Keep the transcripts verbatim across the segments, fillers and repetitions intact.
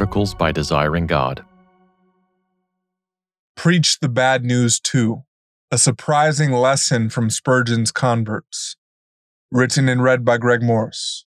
articles by Desiring God. Preach the Bad News Too, a surprising lesson from Spurgeon's converts. Written and read by Greg Morris.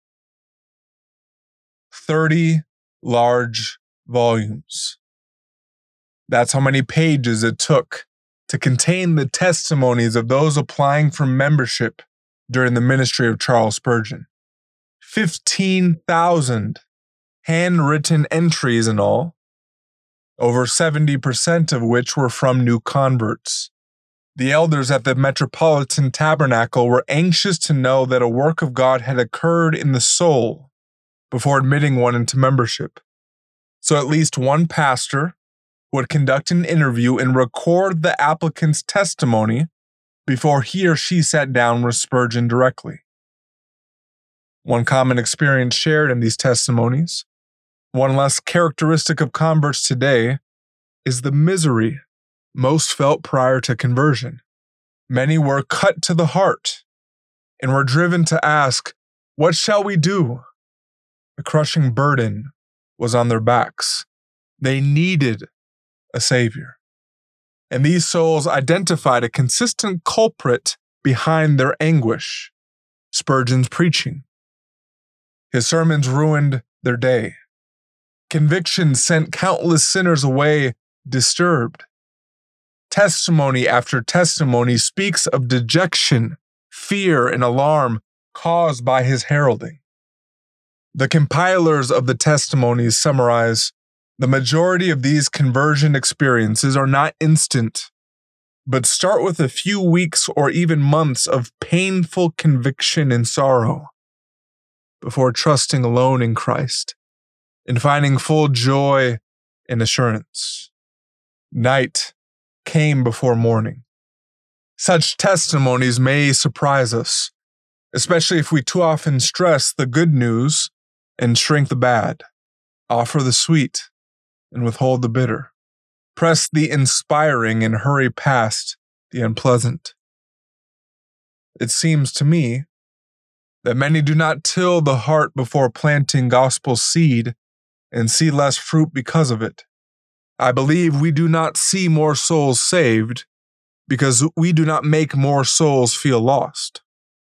thirty large volumes. That's how many pages it took to contain the testimonies of those applying for membership during the ministry of Charles Spurgeon. fifteen thousand handwritten entries in all, over seventy percent of which were from new converts. The elders at the Metropolitan Tabernacle were anxious to know that a work of God had occurred in the soul before admitting one into membership. So at least one pastor would conduct an interview and record the applicant's testimony before he or she sat down with Spurgeon directly. One common experience shared in these testimonies, one less characteristic of converts today, is the misery most felt prior to conversion. Many were cut to the heart and were driven to ask, "What shall we do?" A crushing burden was on their backs. They needed a savior. And these souls identified a consistent culprit behind their anguish: Spurgeon's preaching. His sermons ruined their day. Conviction sent countless sinners away disturbed. Testimony after testimony speaks of dejection, fear, and alarm caused by his heralding. The compilers of the testimonies summarize, the majority of these conversion experiences are not instant, but start with a few weeks or even months of painful conviction and sorrow before trusting alone in Christ and finding full joy and assurance. Night came before morning. Such testimonies may surprise us, especially if we too often stress the good news and shrink the bad, offer the sweet and withhold the bitter, press the inspiring and hurry past the unpleasant. It seems to me that many do not till the heart before planting gospel seed and see less fruit because of it. I believe we do not see more souls saved because we do not make more souls feel lost.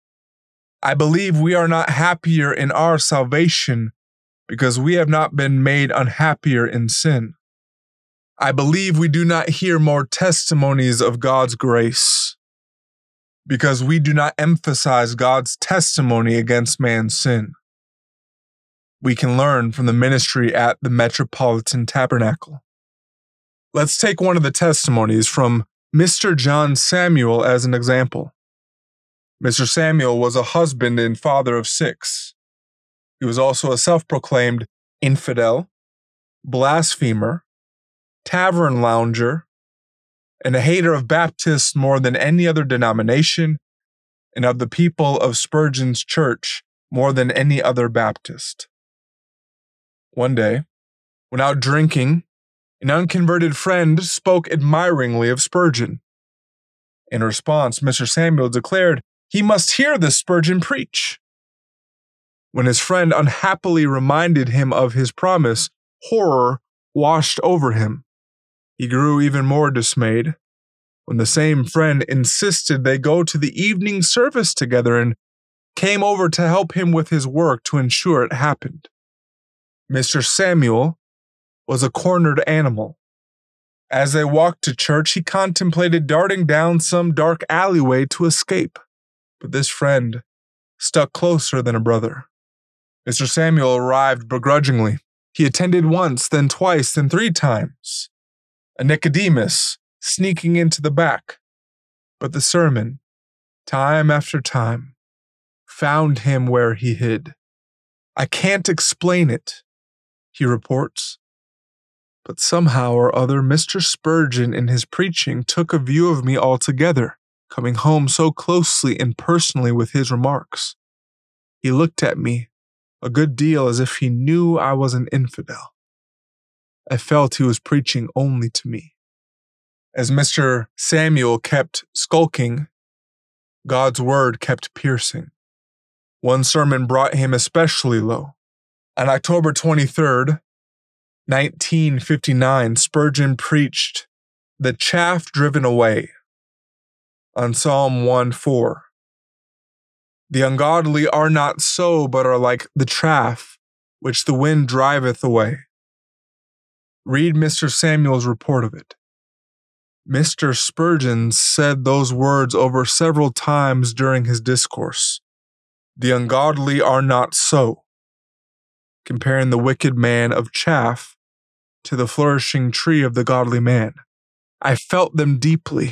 I believe we are not happier in our salvation because we have not been made unhappier in sin. I believe we do not hear more testimonies of God's grace because we do not emphasize God's testimony against man's sin. We can learn from the ministry at the Metropolitan Tabernacle. Let's take one of the testimonies from Mister John Samuel as an example. Mister Samuel was a husband and father of six. He was also a self-proclaimed infidel, blasphemer, tavern lounger, and a hater of Baptists more than any other denomination, and of the people of Spurgeon's church more than any other Baptist. One day, when out drinking, an unconverted friend spoke admiringly of Spurgeon. In response, Mister Samuel declared he must hear this Spurgeon preach. When his friend unhappily reminded him of his promise, horror washed over him. He grew even more dismayed when the same friend insisted they go to the evening service together and came over to help him with his work to ensure it happened. Mister Samuel was a cornered animal. As they walked to church, he contemplated darting down some dark alleyway to escape, but this friend stuck closer than a brother. Mister Samuel arrived begrudgingly. He attended once, then twice, then three times. A Nicodemus sneaking into the back. But the sermon, time after time, found him where he hid. "I can't explain it," he reports. But somehow or other, Mister Spurgeon in his preaching took a view of me altogether, coming home so closely and personally with his remarks. He looked at me a good deal as if he knew I was an infidel. I felt he was preaching only to me. As Mister Samuel kept skulking, God's word kept piercing. One sermon brought him especially low. On October twenty-third, nineteen fifty-nine, Spurgeon preached "The Chaff Driven Away" on Psalm one four. The ungodly are not so, but are like the chaff which the wind driveth away. Read Mister Samuel's report of it. Mister Spurgeon said those words over several times during his discourse. The ungodly are not so, comparing the wicked man of chaff to the flourishing tree of the godly man. I felt them deeply.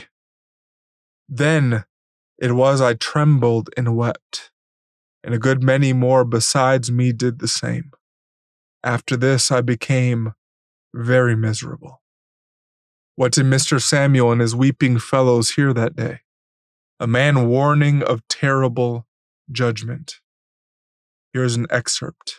Then it was I trembled and wept, and a good many more besides me did the same. After this I became very miserable. What did Mister Samuel and his weeping fellows hear that day? A man warning of terrible judgment. Here's an excerpt.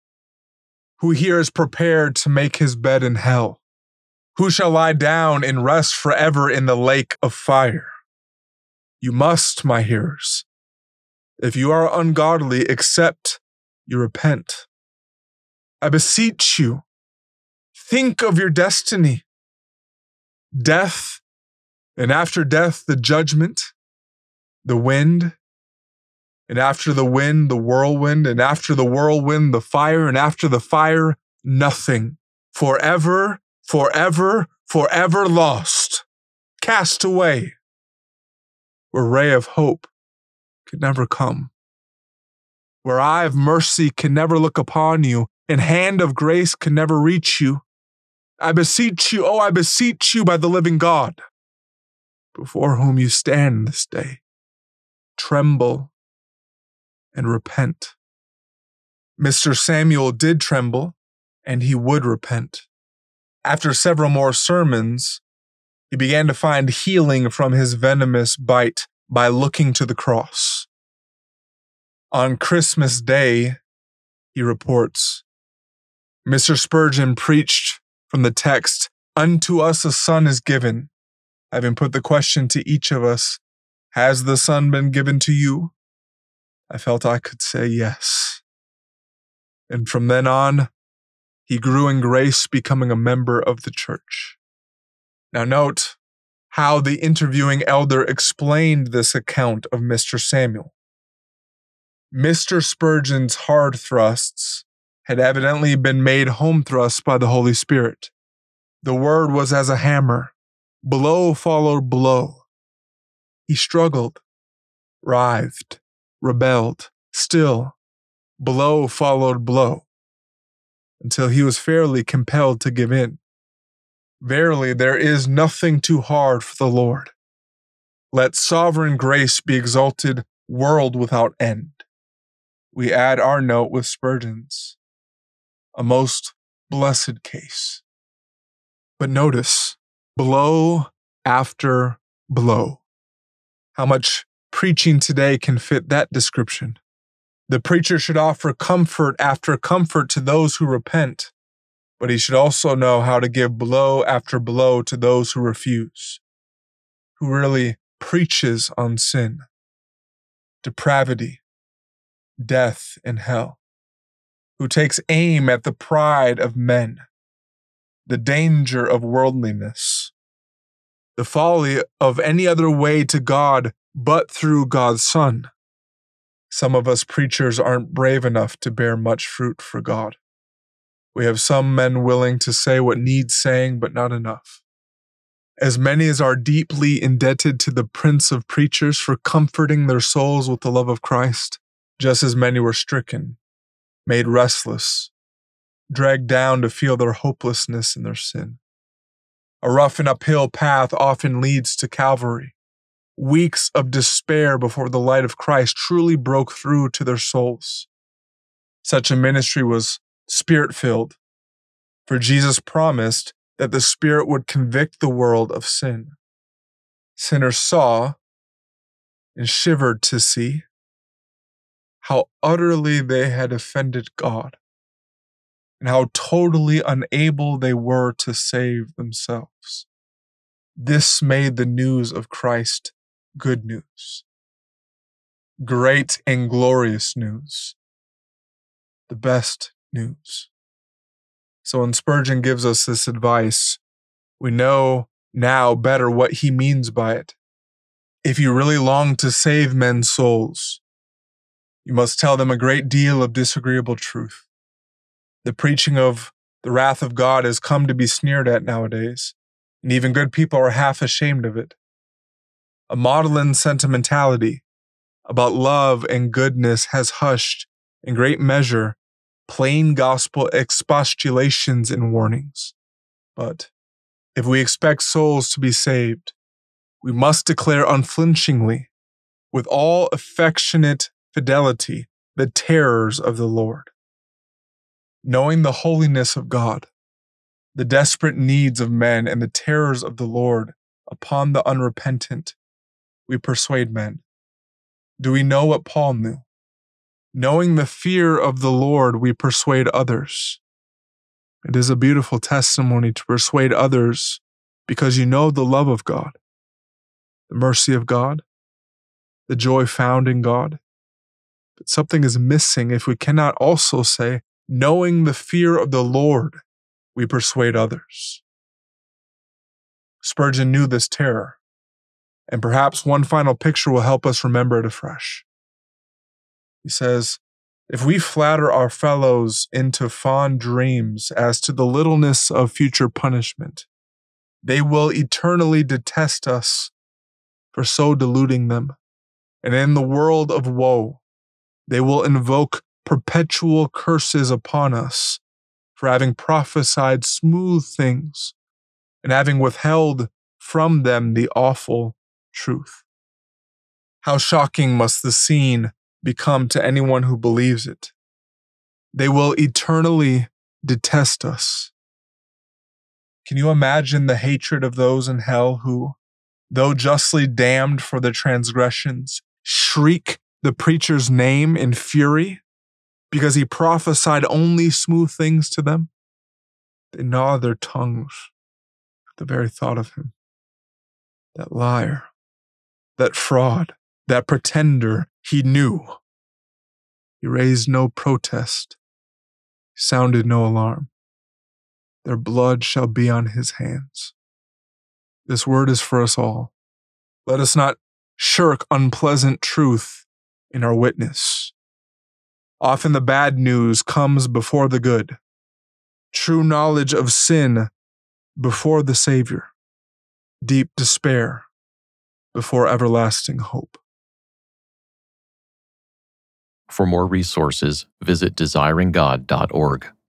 Who here is prepared to make his bed in hell? Who shall lie down and rest forever in the lake of fire? You must, my hearers, if you are ungodly, except you repent. I beseech you, think of your destiny. Death, and after death, the judgment, the wind, and after the wind, the whirlwind, and after the whirlwind, the fire, and after the fire, nothing. Forever, forever, forever lost, cast away, where ray of hope could never come, where eye of mercy can never look upon you, and hand of grace can never reach you. I beseech you, oh, I beseech you by the living God, before whom you stand this day, tremble and repent. Mister Samuel did tremble, and he would repent. After several more sermons, he began to find healing from his venomous bite by looking to the cross. On Christmas Day, he reports, Mister Spurgeon preached from the text, "Unto us a son is given," having put the question to each of us, "Has the son been given to you?" I felt I could say yes. And from then on, he grew in grace, becoming a member of the church. Now note how the interviewing elder explained this account of Mister Samuel. Mister Spurgeon's hard thrusts had evidently been made home thrusts by the Holy Spirit. The word was as a hammer. Blow followed blow. He struggled, writhed, rebelled. Still, blow followed blow, until he was fairly compelled to give in. Verily, there is nothing too hard for the Lord. Let sovereign grace be exalted, world without end. We add our note with Spurgeon's, a most blessed case. But notice, blow after blow. How much preaching today can fit that description? The preacher should offer comfort after comfort to those who repent, but he should also know how to give blow after blow to those who refuse, who really preaches on sin, depravity, death, and hell, who takes aim at the pride of men, the danger of worldliness, the folly of any other way to God but through God's Son. Some of us preachers aren't brave enough to bear much fruit for God. We have some men willing to say what needs saying, but not enough. As many as are deeply indebted to the Prince of Preachers for comforting their souls with the love of Christ, just as many were stricken, made restless, dragged down to feel their hopelessness in their sin. A rough and uphill path often leads to Calvary. Weeks of despair before the light of Christ truly broke through to their souls. Such a ministry was Spirit-filled, for Jesus promised that the Spirit would convict the world of sin. Sinners saw and shivered to see how utterly they had offended God and how totally unable they were to save themselves. This made the news of Christ good news, great and glorious news, the best news. So when Spurgeon gives us this advice, we know now better what he means by it. If you really long to save men's souls, you must tell them a great deal of disagreeable truth. The preaching of the wrath of God has come to be sneered at nowadays, and even good people are half ashamed of it. A maudlin sentimentality about love and goodness has hushed, in great measure, plain gospel expostulations and warnings. But if we expect souls to be saved, we must declare unflinchingly, with all affectionate fidelity, the terrors of the Lord. Knowing the holiness of God, the desperate needs of men, and the terrors of the Lord upon the unrepentant, we persuade men. Do we know what Paul knew? Knowing the fear of the Lord, we persuade others. It is a beautiful testimony to persuade others because you know the love of God, the mercy of God, the joy found in God. But something is missing if we cannot also say, knowing the fear of the Lord, we persuade others. Spurgeon knew this terror, and perhaps one final picture will help us remember it afresh. He says, if we flatter our fellows into fond dreams as to the littleness of future punishment, they will eternally detest us for so deluding them, and in the world of woe, they will invoke perpetual curses upon us for having prophesied smooth things and having withheld from them the awful truth. How shocking must the scene become to anyone who believes it. They will eternally detest us. Can you imagine the hatred of those in hell who, though justly damned for their transgressions, shriek the preacher's name in fury because he prophesied only smooth things to them? They gnaw their tongues at the very thought of him. That liar, that fraud, that pretender, he knew. He raised no protest. He sounded no alarm. Their blood shall be on his hands. This word is for us all. Let us not shirk unpleasant truth in our witness. Often the bad news comes before the good. True knowledge of sin before the Savior. Deep despair before everlasting hope. For more resources, visit desiring god dot org.